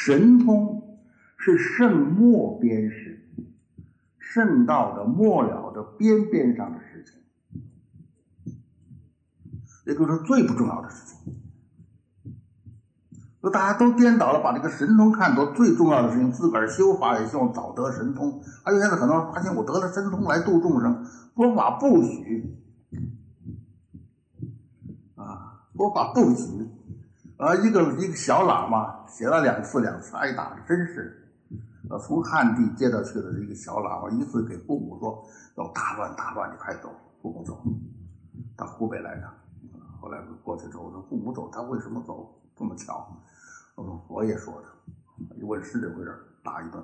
神通是圣末边事，圣道的末了的边上的事情，也就是最不重要的事情。大家都颠倒了，把这个神通看作最重要的事情，自个儿修法也希望早得神通。还有现在很多人发现我得了神通来度众生，佛法不许佛法不许一个小喇嘛写了两次挨打，真是从汉地接到去的一个小喇嘛，一次给父母说要大乱，你快走，父母走，到湖北来的。后来过去之后说父母走，他为什么走？这么巧？我说佛爷说的，一问是这回事，打一顿。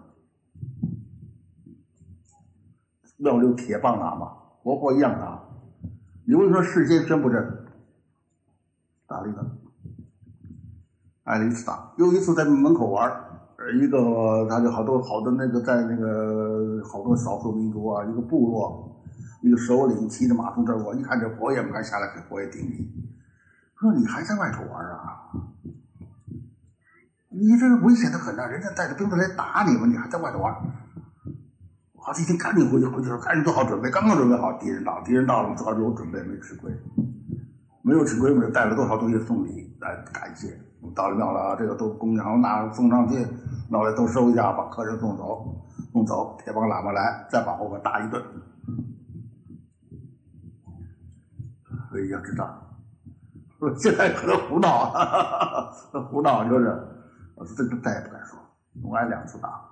要留铁棒喇嘛，活活一样打。你为什么事先宣布这？打了一顿，挨了一次打。又一次在门口玩，一个他就好多那个在那个好多少数民族啊，一个部落，一个首领骑着马从这儿过，一看这佛爷，赶下来给佛爷顶礼，说你还在外头玩啊？你这危险的很啊！人家带着兵队来打你们，你还在外头玩？好几天赶紧回去说，赶紧做好准备，刚刚准备好，敌人到了，做好有准备，没吃亏，没有吃亏，我们带了多少东西送礼来感谢。到了庙了，这个都供养拿送上去，闹来都收一下，把客人送走，铁棒喇嘛来，再把后边打一顿。所以要知道，现在可能胡闹，胡闹就是。这个再也不敢说，我挨2次打。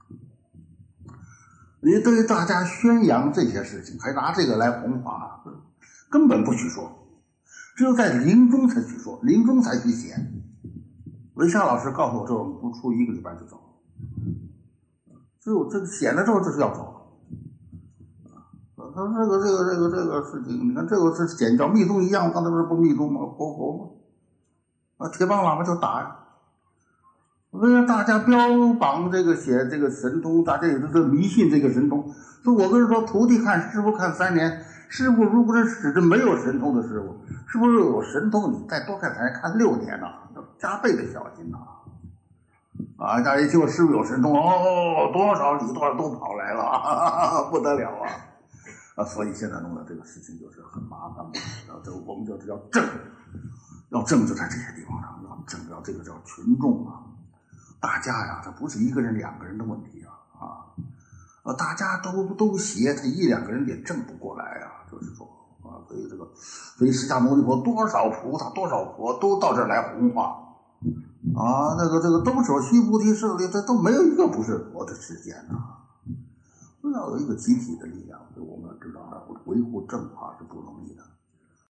你对大家宣扬这些事情，还拿这个来弘法，根本不许说，只有在临终才许说，临终才许写。文夏老师告诉我，这我们不出1个礼拜就走，只有这个写了之后就是要走。他说这个事情，你看这个是简教密宗一样，刚才不是不密宗吗？活佛吗？铁棒喇嘛就打呀。为了大家标榜这个写这个神通，大家也都迷信这个神通。所以我跟人说，徒弟看师傅看3年，师傅如果是使着没有神通的师傅，是不是有神通？你再多看3年，看6年加倍的小心大家一听师傅有神通，多少里多少都跑来了，不得了所以现在弄的这个事情就是很麻烦这我们就是要正就在这些地方上，要正，要这个叫群众大家呀，这不是1个人2个人的问题大家都邪，他1、2个人也正不过来就是说所以释迦牟尼佛多少菩萨多少佛都到这儿来弘化这个都说须菩提舍利，这都没有一个不是佛的世间要有一个集体的力量，所以我们要知道维护正法是不容易的。